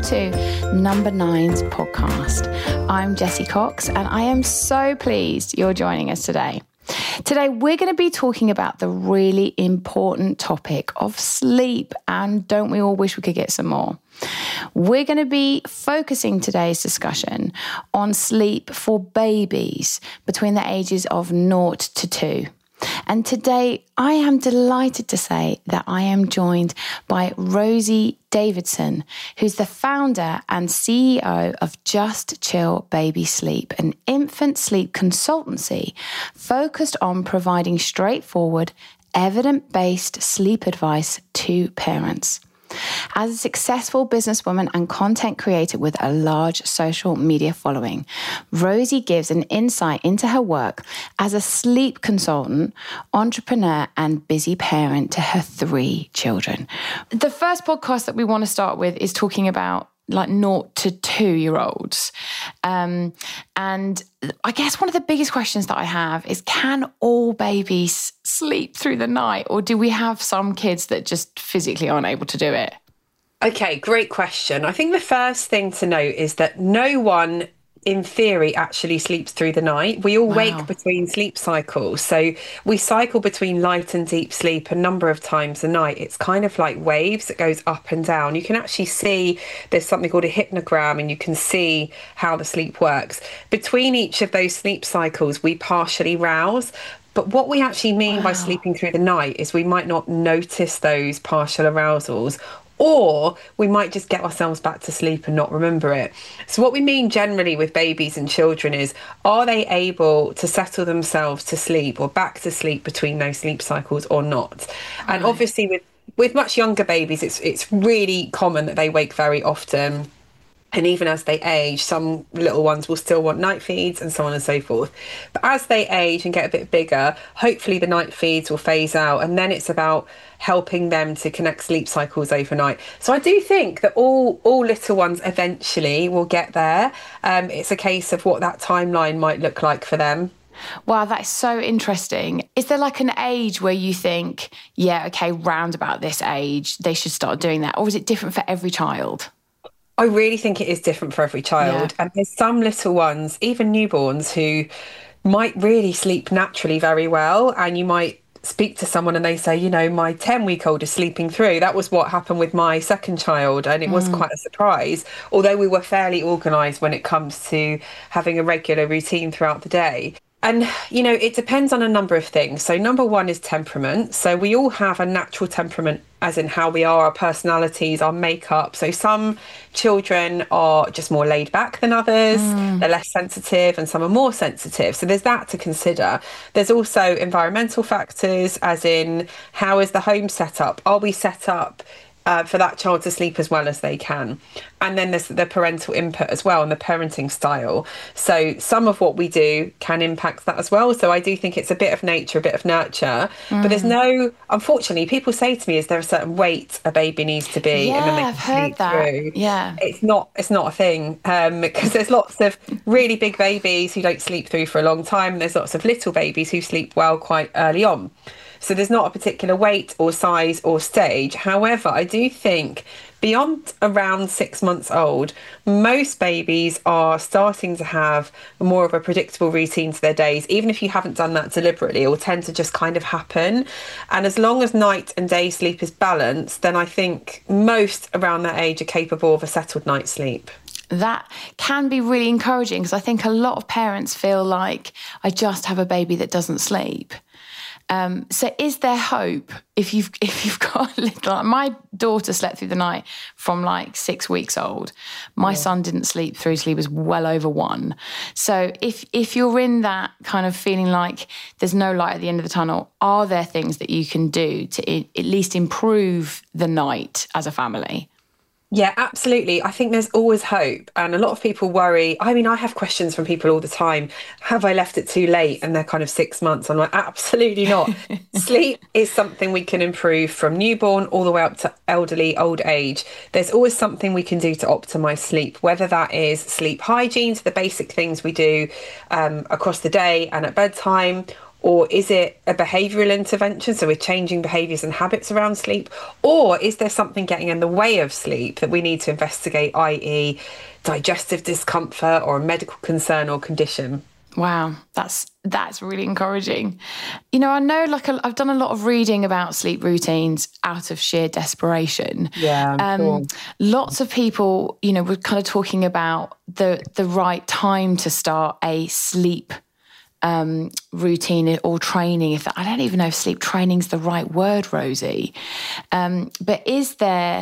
to Number Nine's podcast. I'm Jessie Cox, and I am so pleased you're joining us today. Today, we're going to be talking about the really important topic of sleep, and don't we all wish we could get some more? We're going to be focusing today's discussion on sleep for babies between the ages of 0 to 2. And today, I am delighted to say that I am joined by Rosie Davidson, who's the founder and CEO of Just Chill Baby Sleep, an infant sleep consultancy focused on providing straightforward, evidence-based sleep advice to parents. As a successful businesswoman and content creator with a large social media following, Rosie gives an insight into her work as a sleep consultant, entrepreneur, and busy parent to her 3 children. The first podcast that we want to start with is talking about 0 to 2-year-olds. And I guess one of the biggest questions that I have is, can all babies sleep through the night, or do we have some kids that just physically aren't able to do it? Okay, great question. I think the first thing to note is that no one in theory actually sleeps through the night. We all wake between sleep cycles. So we cycle between light and deep sleep a number of times a night. It's kind of like waves that goes up and down. You can actually see there's something called a hypnogram, and you can see how the sleep works. Between each of those sleep cycles, we partially rouse. But what we actually mean by sleeping through the night is we might not notice those partial arousals, or we might just get ourselves back to sleep and not remember it. So what we mean generally with babies and children is, are they able to settle themselves to sleep or back to sleep between those sleep cycles or not? And obviously with much younger babies, it's really common that they wake very often. And even as they age, some little ones will still want night feeds and so on and so forth. But as they age and get a bit bigger, hopefully the night feeds will phase out. And then it's about helping them to connect sleep cycles overnight. So I do think that all little ones eventually will get there. It's a case of what that timeline might look like for them. Wow, that's so interesting. Is there an age where you think, round about this age, they should start doing that? Or is it different for every child? I really think it is different for every child. Yeah. And there's some little ones, even newborns, who might really sleep naturally very well. And you might speak to someone and they say, my 10-week-old is sleeping through. That was what happened with my second child. And it was quite a surprise, although we were fairly organised when it comes to having a regular routine throughout the day. And, it depends on a number of things. So number one is temperament. So we all have a natural temperament, as in how we are, our personalities, our makeup. So some children are just more laid back than others. They're less sensitive, and some are more sensitive. So there's that to consider. There's also environmental factors, as in, how is the home set up? Are we set up for that child to sleep as well as they can? And then there's the parental input as well, and the parenting style. So some of what we do can impact that as well. So I do think it's a bit of nature, a bit of nurture. But there's unfortunately, people say to me, is there a certain weight a baby needs to be? Yeah, and then they I've heard that. Through? Yeah. It's not a thing, because there's lots of really big babies who don't sleep through for a long time. And there's lots of little babies who sleep well quite early on. So there's not a particular weight or size or stage. However, I do think beyond around 6 months old, most babies are starting to have more of a predictable routine to their days. Even if you haven't done that deliberately, it will tend to just kind of happen. And as long as night and day sleep is balanced, then I think most around that age are capable of a settled night's sleep. That can be really encouraging, because I think a lot of parents feel like, I just have a baby that doesn't sleep. So is there hope if you've got a little? My daughter slept through the night from 6 weeks old. My son didn't sleep through till he was well over 1. So if you're in that kind of feeling like there's no light at the end of the tunnel, are there things that you can do to at least improve the night as a family? Yeah, absolutely. I think there's always hope. And a lot of people worry. I mean, I have questions from people all the time. Have I left it too late? And they're kind of 6 months. I'm like, absolutely not. Sleep is something we can improve from newborn all the way up to elderly, old age. There's always something we can do to optimize sleep, whether that is sleep hygiene, so the basic things we do across the day and at bedtime, Or is it a behavioural intervention? So we're changing behaviours and habits around sleep. Or is there something getting in the way of sleep that we need to investigate, i.e. digestive discomfort or a medical concern or condition? Wow, that's really encouraging. I know I've done a lot of reading about sleep routines out of sheer desperation. Yeah, sure. Lots of people, were kind of talking about the right time to start a sleep routine or training. I don't even know if sleep training is the right word, Rosie. But is there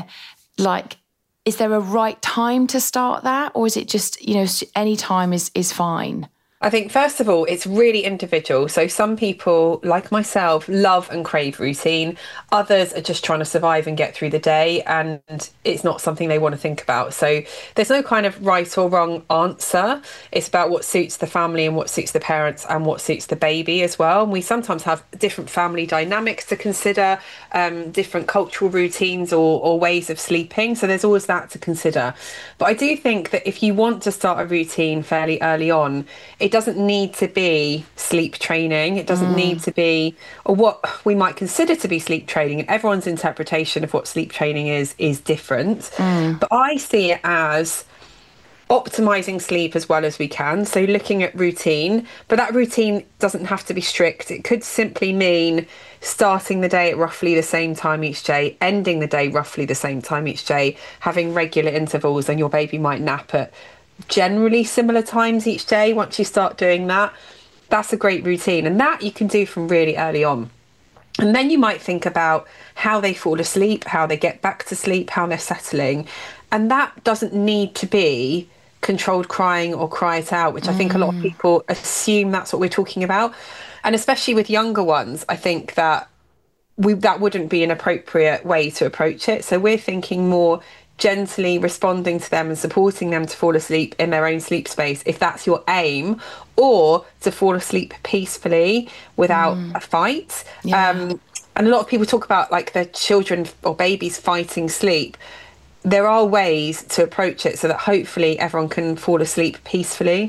a right time to start that, or is it just any time is fine? I think, first of all, it's really individual. So some people, like myself, love and crave routine. Others are just trying to survive and get through the day, and it's not something they want to think about. So there's no kind of right or wrong answer. It's about what suits the family and what suits the parents and what suits the baby as well. And we sometimes have different family dynamics to consider, different cultural routines or ways of sleeping. So there's always that to consider. But I do think that if you want to start a routine fairly early on, it doesn't need to be sleep training. It doesn't need to be, or what we might consider to be sleep training. And everyone's interpretation of what sleep training is different. But I see it as optimizing sleep as well as we can. So looking at routine, but that routine doesn't have to be strict. It could simply mean starting the day at roughly the same time each day, ending the day roughly the same time each day, having regular intervals, and your baby might nap at generally similar times each day. Once you start doing that, that's a great routine, and that you can do from really early on. And then you might think about how they fall asleep, how they get back to sleep, how they're settling. And that doesn't need to be controlled crying or cry it out, which I think a lot of people assume that's what we're talking about. And especially with younger ones, I think that that wouldn't be an appropriate way to approach it. So we're thinking more gently responding to them and supporting them to fall asleep in their own sleep space, if that's your aim, or to fall asleep peacefully without a fight. And a lot of people talk about their children or babies fighting sleep. There are ways to approach it so that hopefully everyone can fall asleep peacefully.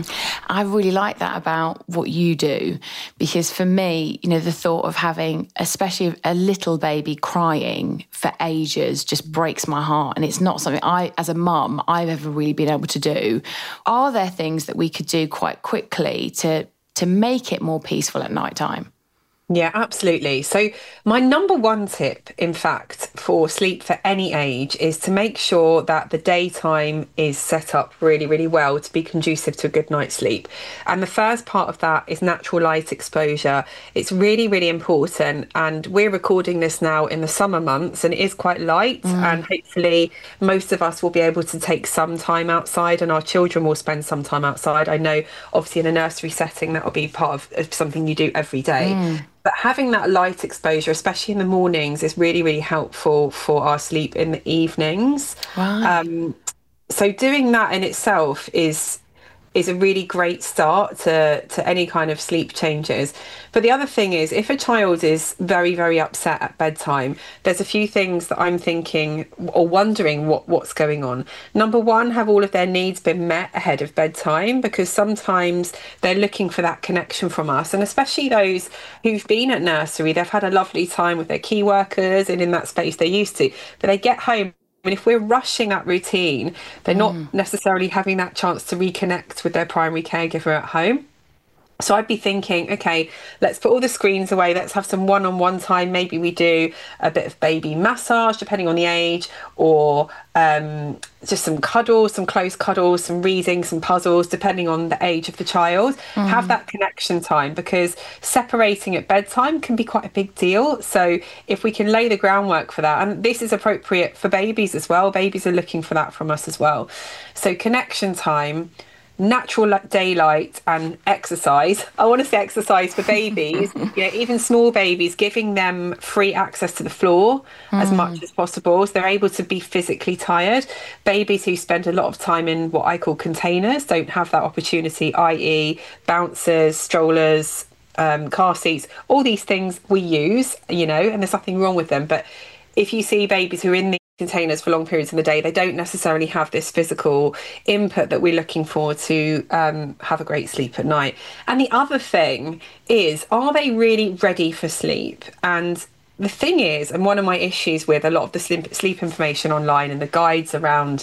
I really like that about what you do, because for me, the thought of having, especially a little baby crying for ages, just breaks my heart. And it's not something as a mum, I've ever really been able to do. Are there things that we could do quite quickly to make it more peaceful at night time? Yeah, absolutely. So my number one tip, in fact, for sleep for any age is to make sure that the daytime is set up really, really well to be conducive to a good night's sleep. And the first part of that is natural light exposure. It's really, really important. And we're recording this now in the summer months, and it is quite light. And hopefully most of us will be able to take some time outside, and our children will spend some time outside. I know, obviously, in a nursery setting, that will be part of something you do every day. But having that light exposure, especially in the mornings, is really, really helpful for our sleep in the evenings. Wow. So doing that in itself is a really great start to any kind of sleep changes. But the other thing is, if a child is very, very upset at bedtime, there's a few things that I'm thinking or wondering what's going on. Number one, have all of their needs been met ahead of bedtime? Because sometimes they're looking for that connection from us, and especially those who've been at nursery, they've had a lovely time with their key workers and in that space they're used to, but they get home. I mean, if we're rushing that routine, they're not necessarily having that chance to reconnect with their primary caregiver at home. So I'd be thinking, okay, let's put all the screens away. Let's have some one-on-one time. Maybe we do a bit of baby massage, depending on the age, or just some cuddles, some close cuddles, some reading, some puzzles, depending on the age of the child. Have that connection time, because separating at bedtime can be quite a big deal. So if we can lay the groundwork for that, and this is appropriate for babies as well. Babies are looking for that from us as well. So connection time, natural daylight, and exercise. I want to say exercise for babies, even small babies, giving them free access to the floor as much as possible, so they're able to be physically tired. Babies who spend a lot of time in what I call containers don't have that opportunity, i.e. bouncers, strollers, car seats, all these things we use, and there's nothing wrong with them. But if you see babies who are in containers for long periods of the day, they don't necessarily have this physical input that we're looking for to have a great sleep at night. And the other thing is, are they really ready for sleep? And the thing is, and one of my issues with a lot of the sleep information online and the guides around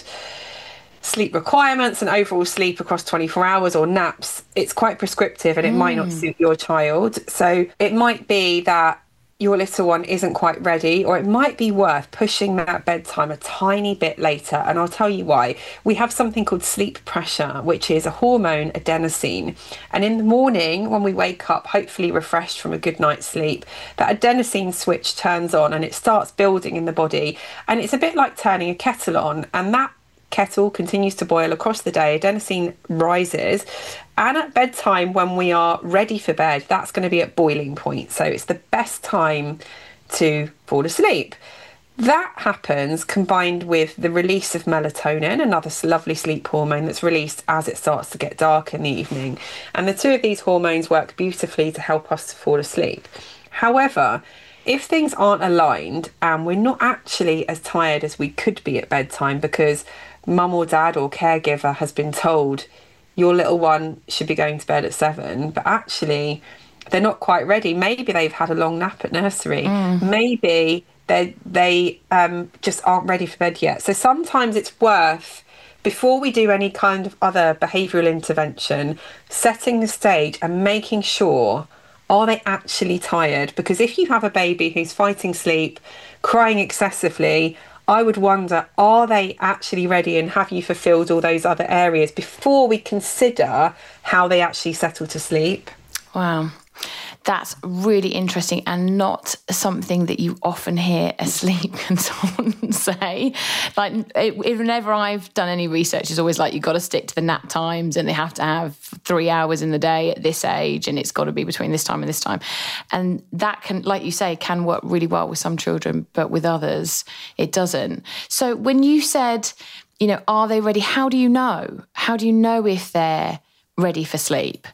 sleep requirements and overall sleep across 24 hours or naps, it's quite prescriptive and it might not suit your child. So it might be that your little one isn't quite ready, or it might be worth pushing that bedtime a tiny bit later. And I'll tell you why. We have something called sleep pressure, which is a hormone, adenosine. And in the morning, when we wake up, hopefully refreshed from a good night's sleep, that adenosine switch turns on and it starts building in the body. And it's a bit like turning a kettle on. And that kettle continues to boil across the day, adenosine rises, and at bedtime, when we are ready for bed, that's going to be at boiling point. So it's the best time to fall asleep. That happens combined with the release of melatonin, another lovely sleep hormone that's released as it starts to get dark in the evening. And the two of these hormones work beautifully to help us to fall asleep. However, if things aren't aligned and we're not actually as tired as we could be at bedtime because mum or dad or caregiver has been told your little one should be going to bed at 7, but actually they're not quite ready. Maybe they've had a long nap at nursery. Maybe they just aren't ready for bed yet. So sometimes it's worth, before we do any kind of other behavioural intervention, setting the stage and making sure, are they actually tired? Because if you have a baby who's fighting sleep, crying excessively, I would wonder, are they actually ready, and have you fulfilled all those other areas before we consider how they actually settle to sleep? Wow. That's really interesting, and not something that you often hear a sleep consultant say. Like, whenever I've done any research, it's always like, you've got to stick to the nap times, and they have to have 3 hours in the day at this age, and it's got to be between this time and this time. And that can, like you say, can work really well with some children, but with others, it doesn't. So when you said, are they ready? How do you know? How do you know if they're ready for sleep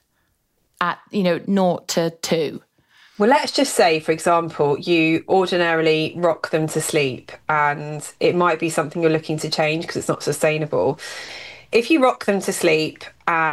at 0 to 2? Well, let's just say, for example, you ordinarily rock them to sleep, and it might be something you're looking to change because it's not sustainable. If you rock them to sleep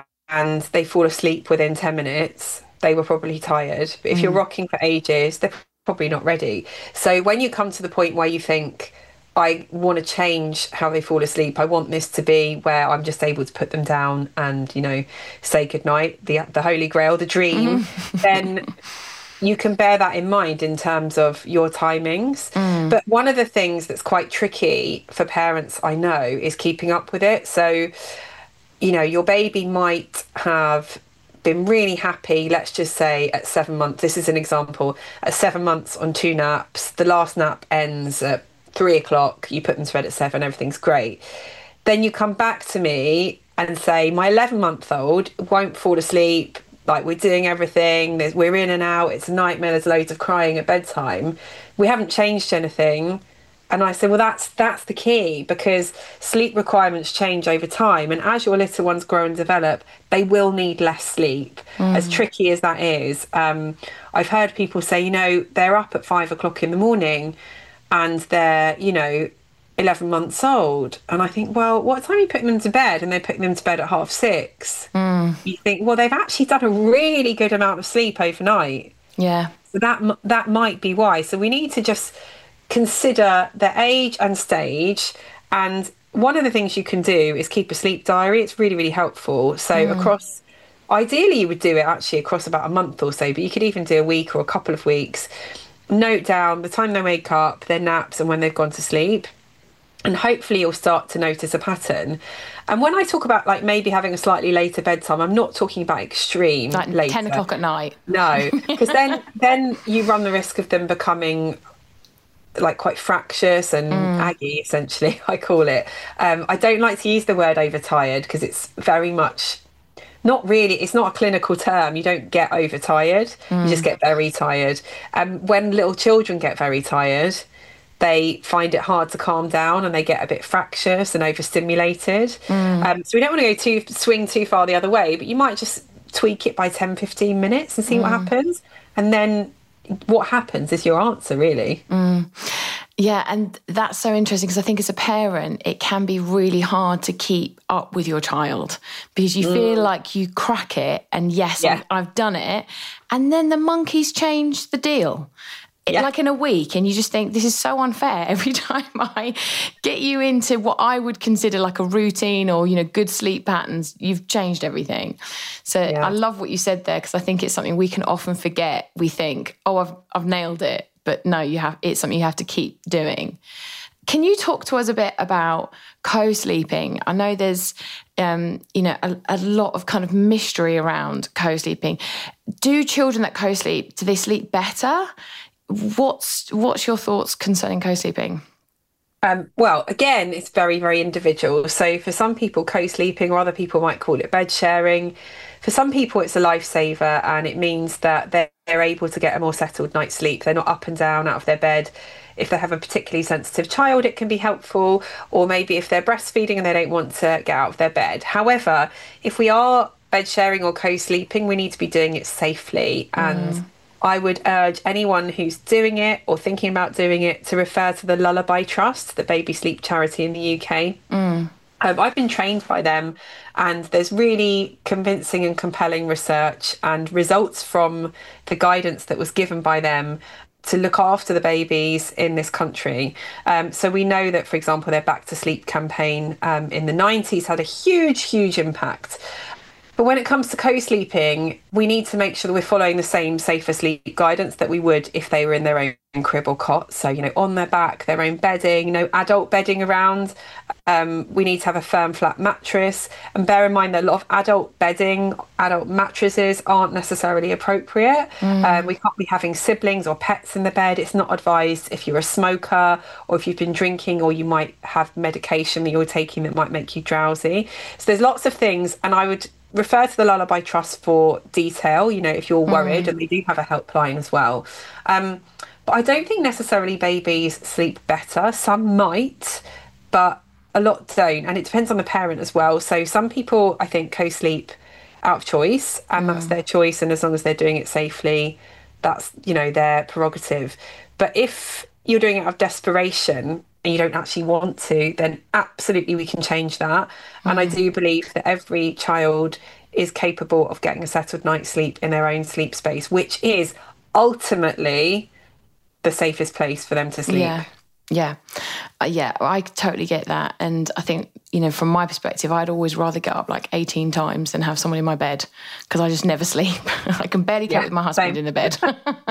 and they fall asleep within 10 minutes, they were probably tired. But if you're rocking for ages, they're probably not ready. So when you come to the point where you think, I want to change how they fall asleep, I want this to be where I'm just able to put them down and, say goodnight, the holy grail, the dream, then you can bear that in mind in terms of your timings. But one of the things that's quite tricky for parents, I know, is keeping up with it. So, your baby might have been really happy, let's just say at 7 months, this is an example, at 7 months on 2 naps, the last nap ends at 3 o'clock, you put them to bed at 7, everything's great. Then you come back to me and say, my 11-month-old won't fall asleep, like, we're doing everything, we're in and out, it's a nightmare, there's loads of crying at bedtime, we haven't changed anything. And I said, well, that's the key, because sleep requirements change over time, and as your little ones grow and develop, they will need less sleep, as tricky as that is. I've heard people say, they're up at 5 o'clock in the morning and they're, 11 months old. And I think, well, what time are you putting them to bed? And they're putting them to bed at 6:30. You think, well, they've actually done a really good amount of sleep overnight. Yeah. So that might be why. So we need to just consider the age and stage. And one of the things you can do is keep a sleep diary. It's really, really helpful. So ideally you would do it actually across about a month or so, but you could even do a week or a couple of weeks. Note down the time they wake up, their naps, and when they've gone to sleep. And hopefully you'll start to notice a pattern. And when I talk about like maybe having a slightly later bedtime, I'm not talking about extreme like later. 10 o'clock at night. No, because then you run the risk of them becoming like quite fractious and aggy, essentially, I call it. I don't like to use the word overtired because it's very much it's not a clinical term. You don't get overtired, you just get very tired. When little children get very tired, they find it hard to calm down and they get a bit fractious and overstimulated. So we don't want to swing too far the other way, but you might just tweak it by 10-15 minutes and see what happens. And then what happens is your answer, really. Yeah, and that's so interesting because I think as a parent, it can be really hard to keep up with your child because you feel like you crack it and yes, I've done it. And then the monkeys change the deal. Like in a week, and you just think this is so unfair. Every time I get you into what I would consider like a routine or, good sleep patterns, you've changed everything. So I love what you said there because I think it's something we can often forget. We think, oh, I've nailed it. But no, it's something you have to keep doing. Can you talk to us a bit about co-sleeping? I know there's, a lot of kind of mystery around co-sleeping. Do children that co-sleep, do they sleep better? What's your thoughts concerning co-sleeping? Well, again, it's very, very individual. So for some people, co-sleeping, or other people might call it bed sharing. For some people, it's a lifesaver, and it means that they're able to get a more settled night's sleep. They're not up and down out of their bed. If they have a particularly sensitive child, it can be helpful, or maybe if they're breastfeeding and they don't want to get out of their bed. However, if we are bed sharing or co-sleeping, we need to be doing it safely. And I would urge anyone who's doing it or thinking about doing it to refer to the Lullaby Trust, the baby sleep charity in the UK. I've been trained by them, and there's really convincing and compelling research and results from the guidance that was given by them to look after the babies in this country. So we know that, for example, their Back to Sleep campaign in the 90s had a huge, huge impact. But when it comes to co-sleeping, we need to make sure that we're following the same safer sleep guidance that we would if they were in their own crib or cot. So, on their back, their own bedding, no adult bedding around. We need to have a firm, flat mattress. And bear in mind that a lot of adult bedding, adult mattresses aren't necessarily appropriate. We can't be having siblings or pets in the bed. It's not advised if you're a smoker or if you've been drinking, or you might have medication that you're taking that might make you drowsy. So there's lots of things, and I would refer to the Lullaby Trust for detail, if you're worried, and they do have a helpline as well. But I don't think necessarily babies sleep better. Some might, but a lot don't. And it depends on the parent as well. So some people, I think, co-sleep out of choice, and that's their choice. And as long as they're doing it safely, that's, their prerogative. But if you're doing it out of desperation and you don't actually want to, then absolutely we can change that. And I do believe that every child is capable of getting a settled night's sleep in their own sleep space, which is ultimately the safest place for them to sleep. Yeah, I totally get that. And I think, from my perspective, I'd always rather get up like 18 times than have someone in my bed because I just never sleep. I can barely cope with my husband in the bed.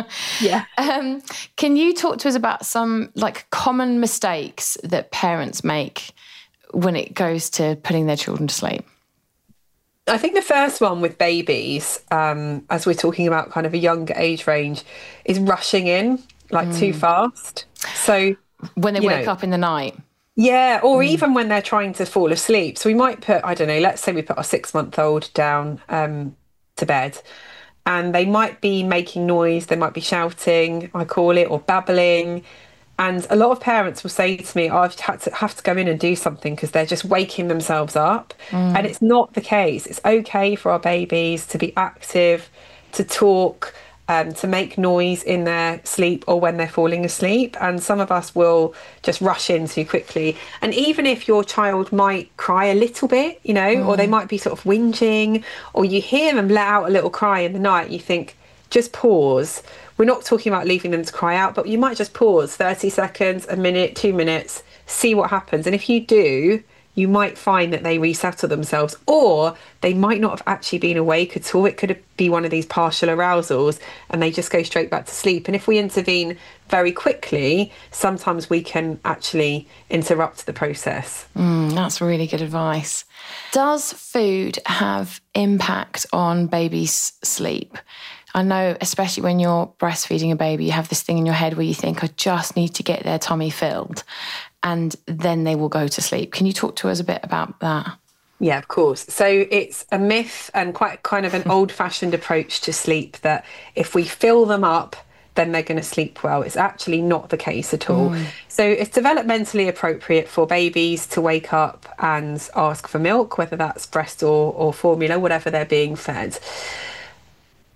Can you talk to us about some like common mistakes that parents make when it goes to putting their children to sleep? I think the first one with babies, as we're talking about kind of a younger age range, is rushing in too fast. So when they wake up in the night. Yeah, or even when they're trying to fall asleep. So we might put, I don't know, let's say we put our 6-month-old down to bed, and they might be making noise, they might be shouting, I call it, or babbling. And a lot of parents will say to me, I've have to go in and do something because they're just waking themselves up. And it's not the case. It's okay for our babies to be active, to talk, to make noise in their sleep or when they're falling asleep. And some of us will just rush in too quickly. And even if your child might cry a little bit, or they might be sort of whinging, or you hear them let out a little cry in the night, you think, just pause. We're not talking about leaving them to cry out, but you might just pause 30 seconds, a minute, 2 minutes, see what happens. And if you do, you might find that they resettle themselves, or they might not have actually been awake at all. It could be one of these partial arousals and they just go straight back to sleep. And if we intervene very quickly, sometimes we can actually interrupt the process. That's really good advice. Does food have impact on babies' sleep? I know, especially when you're breastfeeding a baby, you have this thing in your head where you think, I just need to get their tummy filled, and then they will go to sleep. Can you talk to us a bit about that? Yeah, of course. So it's a myth and quite kind of an old-fashioned approach to sleep that if we fill them up, then they're going to sleep well. It's actually not the case at all. So it's developmentally appropriate for babies to wake up and ask for milk, whether that's breast or formula, whatever they're being fed.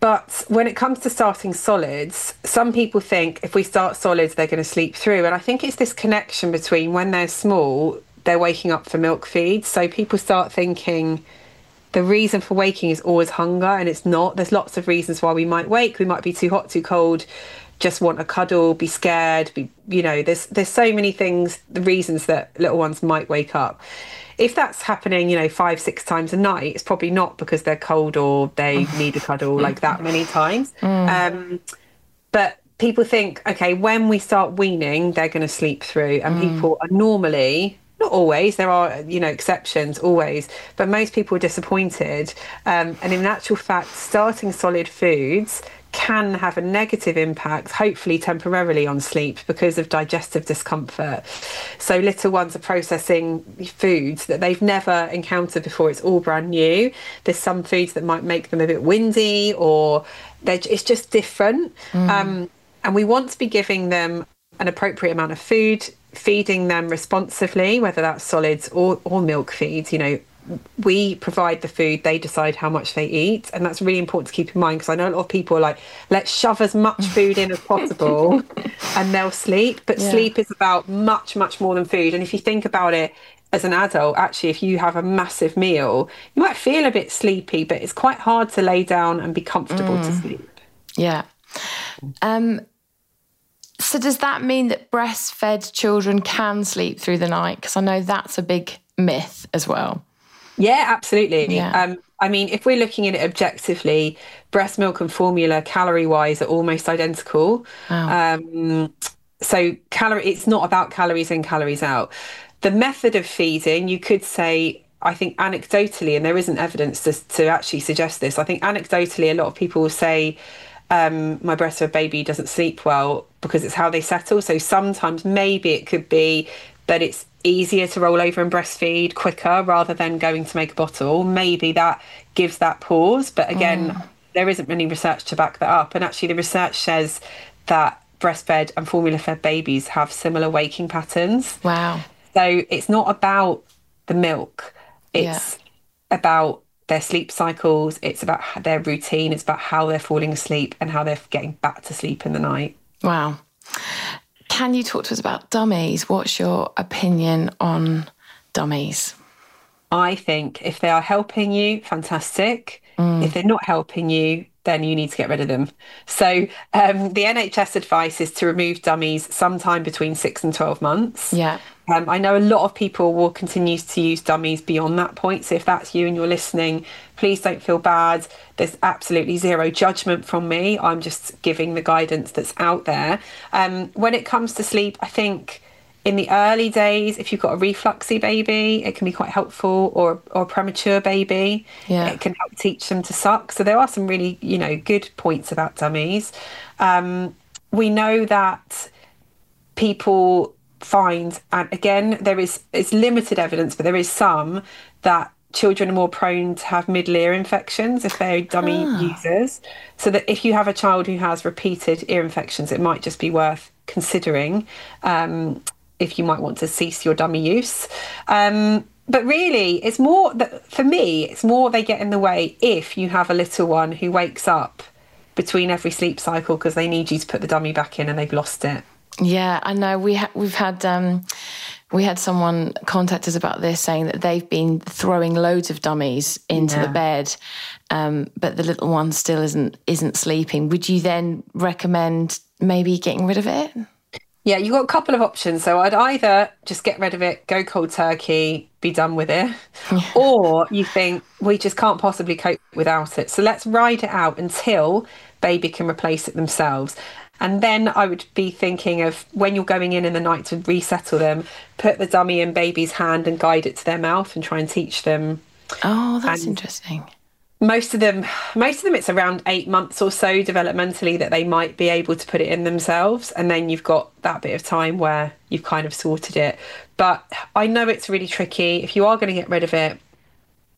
But when it comes to starting solids, some people think if we start solids, they're going to sleep through. And I think it's this connection between when they're small, they're waking up for milk feeds. So people start thinking the reason for waking is always hunger, and it's not. There's lots of reasons why we might wake. We might be too hot, too cold, just want a cuddle, be scared, there's so many things, the reasons that little ones might wake up. If that's happening, 5-6 times a night, it's probably not because they're cold or they need a cuddle like that many times. But people think, okay, when we start weaning, they're going to sleep through, and people are normally, not always, there are, exceptions always, but most people are disappointed. And in actual fact, starting solid foods can have a negative impact, hopefully temporarily, on sleep because of digestive discomfort. So little ones are processing foods that they've never encountered before. It's all brand new. There's some foods that might make them a bit windy, or it's just different. And we want to be giving them an appropriate amount of food, feeding them responsively, whether that's solids or milk feeds. We provide the food, they decide how much they eat, and that's really important to keep in mind, because I know a lot of people are like, let's shove as much food in as possible and they'll sleep, but sleep is about much more than food. And if you think about it as an adult, actually, if you have a massive meal, you might feel a bit sleepy, but it's quite hard to lay down and be comfortable to sleep. So does that mean that breastfed children can sleep through the night? Because I know that's a big myth as well. Yeah, absolutely. Yeah. If we're looking at it objectively, breast milk and formula, calorie-wise, are almost identical. Wow. So it's not about calories in, calories out. The method of feeding, you could say, I think anecdotally, and there isn't evidence to actually suggest this, I think anecdotally a lot of people will say, my breastfed baby doesn't sleep well because it's how they settle. So sometimes maybe it could be that it's easier to roll over and breastfeed quicker rather than going to make a bottle. Maybe that gives that pause. But again, there isn't any research to back that up. And actually the research says that breastfed and formula-fed babies have similar waking patterns. Wow. So it's not about the milk. It's about their sleep cycles. It's about their routine. It's about how they're falling asleep and how they're getting back to sleep in the night. Wow. Can you talk to us about dummies? What's your opinion on dummies? I think if they are helping you, fantastic. If they're not helping you, then you need to get rid of them. So the NHS advice is to remove dummies sometime between 6 and 12 months. Yeah. I know a lot of people will continue to use dummies beyond that point. So if that's you and you're listening, please don't feel bad. There's absolutely zero judgment from me. I'm just giving the guidance that's out there. When it comes to sleep, I think in the early days, if you've got a refluxy baby, it can be quite helpful, or a premature baby. Yeah. It can help teach them to suck. So there are some really, good points about dummies. We know that people find, and again, it's limited evidence, but there is some, that children are more prone to have middle ear infections if they're dummy users. So that if you have a child who has repeated ear infections, it might just be worth considering if you might want to cease your dummy use. But really, it's more that for me, it's more they get in the way if you have a little one who wakes up between every sleep cycle because they need you to put the dummy back in and they've lost it. Yeah, I know. We had someone contact us about this, saying that they've been throwing loads of dummies into the bed, but the little one still isn't sleeping. Would you then recommend maybe getting rid of it? Yeah, you've got a couple of options. So I'd either just get rid of it, go cold turkey, be done with it, or you think we just can't possibly cope without it. So let's ride it out until baby can replace it themselves. And then I would be thinking of when you're going in the night to resettle them, put the dummy in baby's hand and guide it to their mouth and try and teach them. Oh, that's interesting. Most of them, it's around 8 months or so developmentally that they might be able to put it in themselves. And then you've got that bit of time where you've kind of sorted it. But I know it's really tricky. If you are going to get rid of it,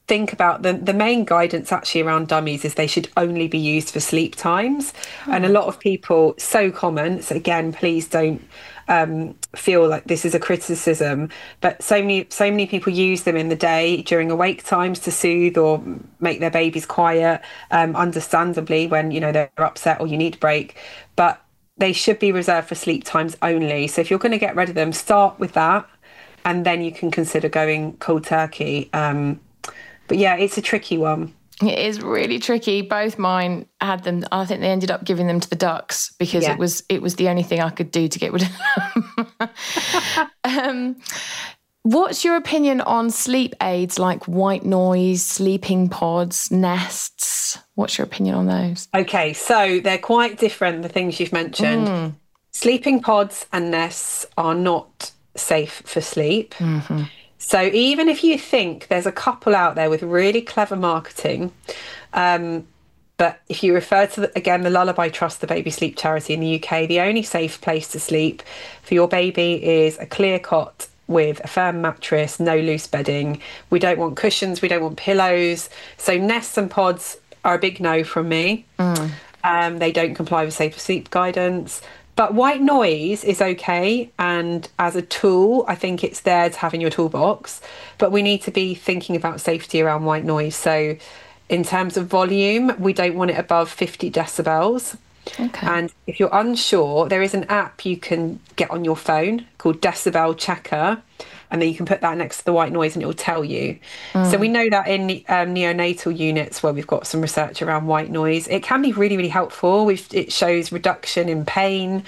think about the main guidance actually around dummies is they should only be used for sleep times. And a lot of people, so common, so again, please don't feel like this is a criticism, but so many people use them in the day during awake times to soothe or make their babies quiet, understandably when, you know, they're upset or you need a break, but they should be reserved for sleep times only. So if you're going to get rid of them, start with that, and then you can consider going cold turkey. But yeah, it's a tricky one. It is really tricky. Both mine had them. I think they ended up giving them to the ducks because it was the only thing I could do to get rid of them. What's your opinion on sleep aids like white noise, sleeping pods, nests? What's your opinion on those? Okay, so they're quite different, the things you've mentioned. Sleeping pods and nests are not safe for sleep. Mm-hmm. So even if you think there's a couple out there with really clever marketing, but if you refer to, again, the Lullaby Trust, the baby sleep charity in the UK, the only safe place to sleep for your baby is a clear cot with a firm mattress, no loose bedding. We don't want cushions, we don't want pillows. So nests and pods are a big no from me. They don't comply with safe sleep guidance. But white noise is okay, and as a tool, I think it's there to have in your toolbox. But we need to be thinking about safety around white noise. So in terms of volume, we don't want it above 50 decibels. Okay. And if you're unsure, there is an app you can get on your phone called Decibel Checker, and then you can put that next to the white noise and it will tell you. So we know that in neonatal units where we've got some research around white noise, it can be really, really helpful. It shows reduction in pain,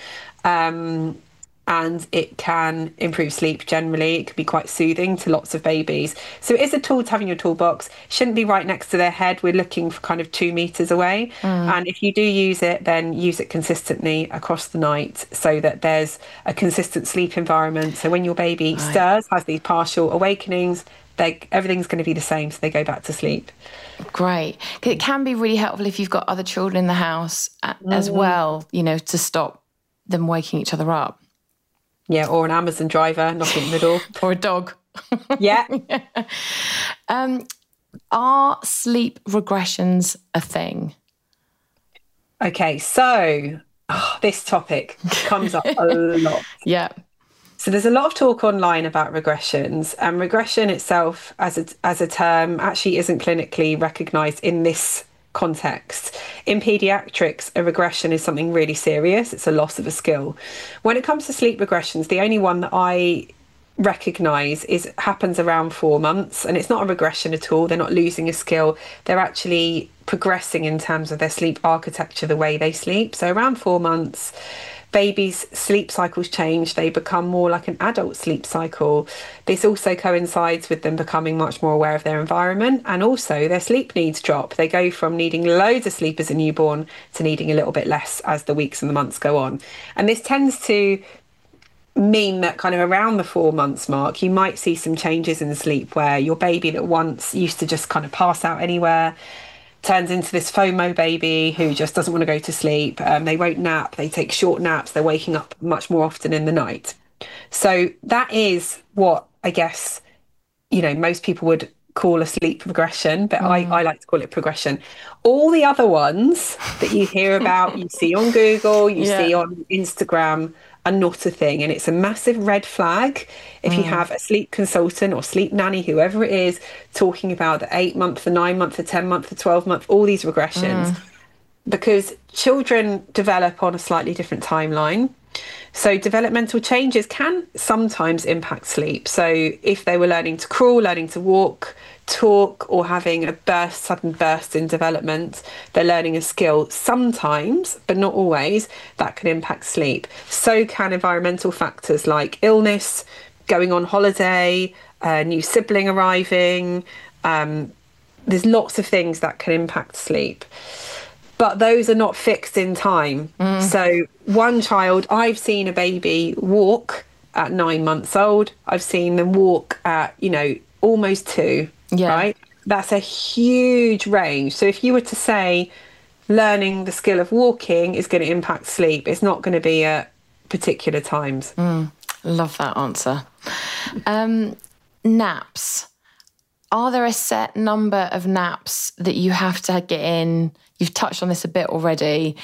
and it can improve sleep generally. It can be quite soothing to lots of babies. So it is a tool to have in your toolbox. Shouldn't be right next to their head. We're looking for kind of 2 meters away. And if you do use it, then use it consistently across the night so that there's a consistent sleep environment. So when your baby stirs, has these partial awakenings, everything's going to be the same, so they go back to sleep. Great. It can be really helpful if you've got other children in the house as well, you know, to stop them waking each other up. Yeah, or an Amazon driver knocking at the door. Or a dog. Yeah. Are sleep regressions a thing? Okay, so this topic comes up a lot. Yeah. So there's a lot of talk online about regressions, and regression itself as a term actually isn't clinically recognised in this context. In paediatrics, a regression is something really serious. It's a loss of a skill. When it comes to sleep regressions, the only one that I recognise happens around 4 months, and it's not a regression at all. They're not losing a skill. They're actually progressing in terms of their sleep architecture, the way they sleep. So around 4 months, babies' sleep cycles change. They become more like an adult sleep cycle. This also coincides with them becoming much more aware of their environment, and also their sleep needs drop. They go from needing loads of sleep as a newborn to needing a little bit less as the weeks and the months go on. And this tends to mean that kind of around the 4 months mark, you might see some changes in sleep where your baby that once used to just kind of pass out anywhere turns into this FOMO baby who just doesn't want to go to sleep. They won't nap. They take short naps. They're waking up much more often in the night. So that is what I guess, you know, most people would call a sleep regression, but I like to call it progression. All the other ones that you hear about, you see on Google, you see on Instagram, are not a thing. And it's a massive red flag if you have a sleep consultant or sleep nanny, whoever it is, talking about the 8 month, the 9 month, the 10 month, the 12 month, all these regressions, because children develop on a slightly different timeline. So developmental changes can sometimes impact sleep. So if they were learning to crawl, learning to walk, talk, or having a sudden burst in development, they're learning a skill sometimes, but not always, that can impact sleep. So can environmental factors like illness, going on holiday, a new sibling arriving. There's lots of things that can impact sleep. But those are not fixed in time. So one child, I've seen a baby walk at 9 months old. I've seen them walk at, you know, almost 2, right? That's a huge range. So if you were to say learning the skill of walking is going to impact sleep, it's not going to be at particular times. Love that answer. Naps. are there a set number of naps that you have to get in? You've touched on this a bit already,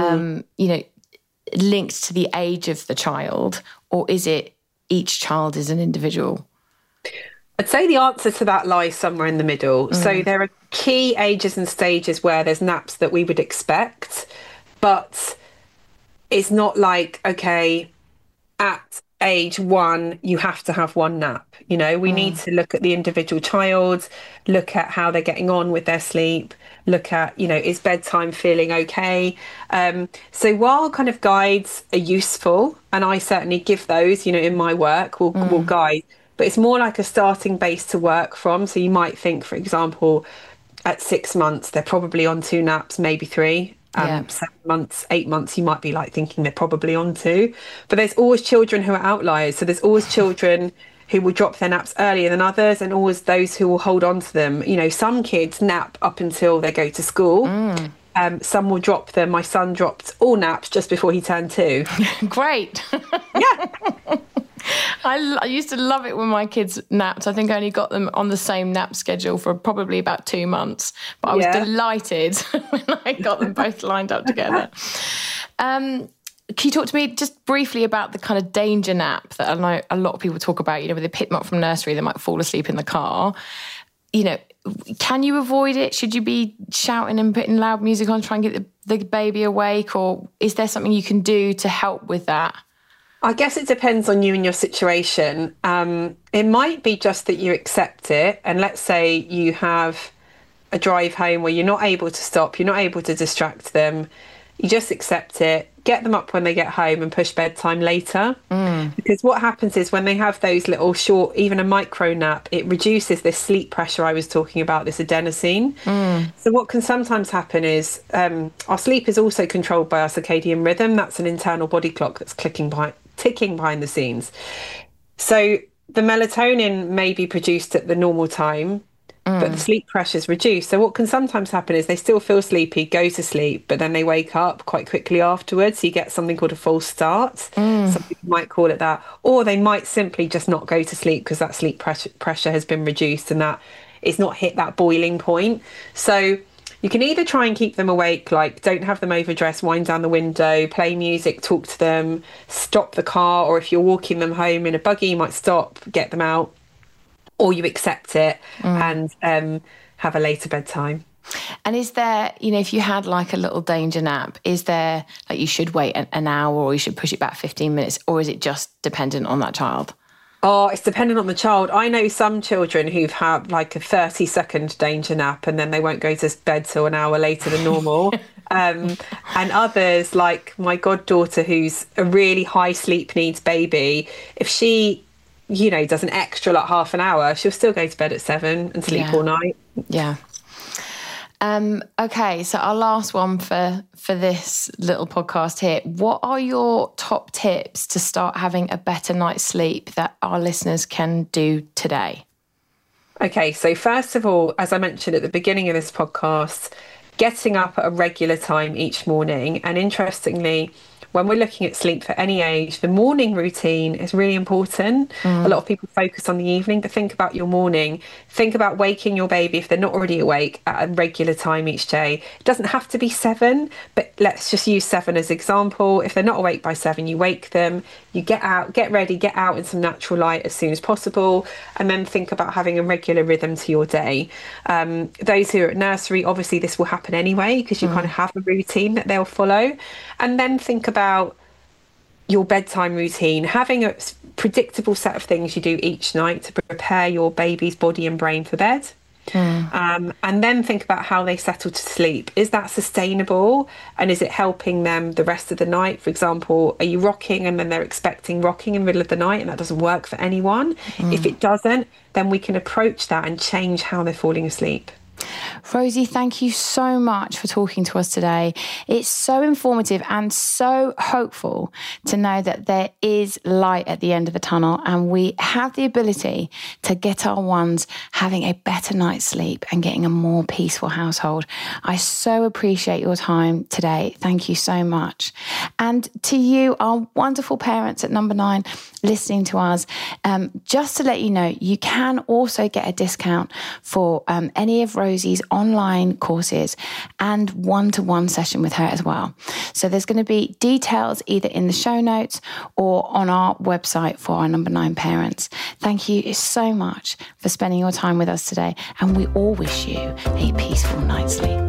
linked to the age of the child, or is it each child is an individual? I'd say the answer to that lies somewhere in the middle. So there are key ages and stages where there's naps that we would expect, but it's not like, okay, at age 1, you have to have one nap. We need to look at the individual child, look at how they're getting on with their sleep, look at, is bedtime feeling okay? So while kind of guides are useful, and I certainly give those, in my work, will guide, but it's more like a starting base to work from. So you might think, for example, at 6 months, they're probably on 2 naps, maybe 3. 7 months, 8 months, you might be like thinking they're probably on 2. But there's always children who are outliers. So there's always children who will drop their naps earlier than others, and always those who will hold on to them. Some kids nap up until they go to school. Some will drop them. My son dropped all naps just before he turned 2. Great. Yeah. I used to love it when my kids napped. I think I only got them on the same nap schedule for probably about 2 months. But I was delighted when I got them both lined up together. Can you talk to me just briefly about the kind of danger nap that I know a lot of people talk about, when they pick them up from nursery, they might fall asleep in the car. Can you avoid it? Should you be shouting and putting loud music on, try and get the baby awake? Or is there something you can do to help with that? I guess it depends on you and your situation. It might be just that you accept it. And let's say you have a drive home where you're not able to stop, you're not able to distract them. You just accept it, get them up when they get home and push bedtime later. Because what happens is when they have those little short, even a micro nap, it reduces this sleep pressure I was talking about, this adenosine. So what can sometimes happen is our sleep is also controlled by our circadian rhythm. That's an internal body clock that's ticking behind the scenes. So the melatonin may be produced at the normal time, but the sleep pressure is reduced. So what can sometimes happen is they still feel sleepy, go to sleep, but then they wake up quite quickly afterwards. So you get something called a false start. Some people might call it that. Or they might simply just not go to sleep because that sleep pressure has been reduced and that it's not hit that boiling point. So you can either try and keep them awake, like don't have them overdressed, wind down the window, play music, talk to them, stop the car, or if you're walking them home in a buggy, you might stop, get them out, or you accept it and have a later bedtime. And is there, if you had like a little danger nap, is there like you should wait an hour or you should push it back 15 minutes, or is it just dependent on that child? Oh, it's dependent on the child. I know some children who've had like a 30-second danger nap and then they won't go to bed till an hour later than normal. And others, like my goddaughter, who's a really high sleep needs baby, if she, does an extra like half an hour, she'll still go to bed at 7 and sleep all night. Yeah. Okay, so our last one for this little podcast here. What are your top tips to start having a better night's sleep that our listeners can do today? Okay, so first of all, as I mentioned at the beginning of this podcast, getting up at a regular time each morning. And interestingly, when we're looking at sleep for any age, the morning routine is really important. A lot of people focus on the evening, but think about your morning. Think about waking your baby, if they're not already awake, at a regular time each day. It doesn't have to be 7, but let's just use 7 as example. If they're not awake by 7, you wake them, you get out, get ready, get out in some natural light as soon as possible, and then think about having a regular rhythm to your day. Those who are at nursery, obviously this will happen anyway, because you kind of have a routine that they'll follow. And then think about your bedtime routine, having a predictable set of things you do each night to prepare your baby's body and brain for bed. And then think about how they settle to sleep. Is that sustainable? And is it helping them the rest of the night? For example, are you rocking and then they're expecting rocking in the middle of the night and that doesn't work for anyone? If it doesn't, then we can approach that and change how they're falling asleep. Rosie, thank you so much for talking to us today. It's so informative and so hopeful to know that there is light at the end of the tunnel, and we have the ability to get our ones having a better night's sleep and getting a more peaceful household. I so appreciate your time today. Thank you so much. And to you, our wonderful parents at Number 9 listening to us, just to let you know, you can also get a discount for any of Rosie's online courses and one-to-one session with her as well. So there's going to be details either in the show notes or on our website for our Number 9 parents. Thank you so much for spending your time with us today, and we all wish you a peaceful night's sleep.